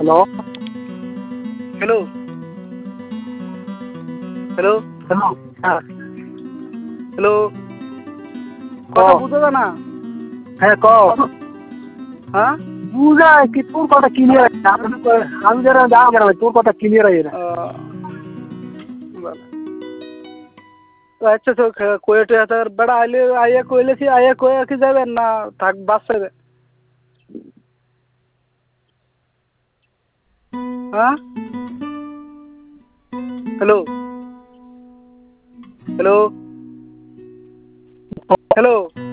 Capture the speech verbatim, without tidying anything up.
hello hello hello hello হ্যাঁ hello ক কথা বুঝা যায় না হ্যাঁ ক হ্যাঁ বুঝা কি তোর কথা ক্লিয়ার আমি যারা যা আমার তোর কথা ক্লিয়ার আই না তো আচ্ছা তো কোয়েটে তার বড় আইলে আইয়া কইলে কি আইয়া কইয়া কি যাবেন না থাক বাসে হ্যাঁ হ্যালো হ্যালো হ্যালো